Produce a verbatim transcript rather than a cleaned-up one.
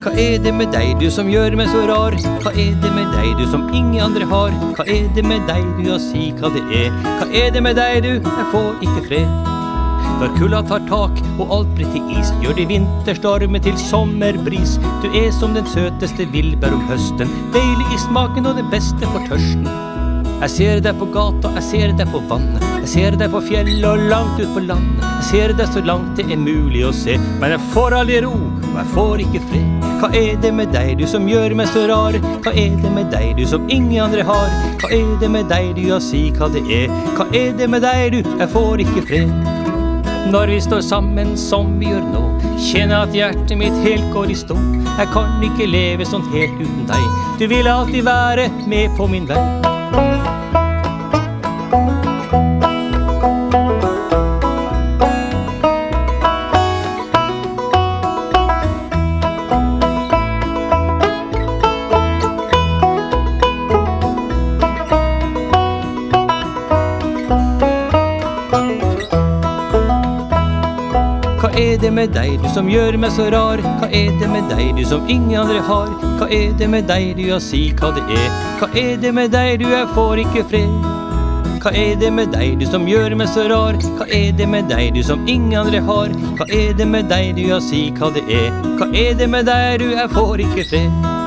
Hva er det med deg, du som gjør meg så rar? Hva er det med deg, du som ingen andre har? Hva er det med deg, du, ja, si hva det er? Hva er det med deg, du, jeg får ikke fred? Når kulda tar tak og alt blir til is, gjør de vinterstormen til sommerbris. Du er som den søteste villbær om høsten, deilig i smaken og det beste for tørsten. Jeg ser deg på gata, jeg ser deg på vannet, jeg ser deg på fjellet og langt ut på landet. Jeg ser deg så langt det er mulig å se, men jeg får aldri ro, og jeg får ikke fred. Hva er det med deg, du som gjør meg så rar? Hva er det med deg, du som ingen andre har? Hva er det med deg, du, ja, si hva det er? Hva er det med deg, du, jeg får ikke fred. Når vi står sammen som vi gjør nå, kjenner at hjertet mitt helt går i stå. Jeg kan ikke leve sånn helt uten deg, du vil alltid være med på min vei. Hva er det med deg, du som gjør meg så rar? Hva er det med deg, du som ingen andre har? Hva er det med deg, du, ja, si hva det er? Hva er det med deg, du, jeg får ikke fred? Hva er det med deg, du som gjør meg så rar? Hva er det med deg, du som ingen andre har? Hva er det med deg, du, ja, si hva det er? Hva er det med deg, du, jeg får ikke fred?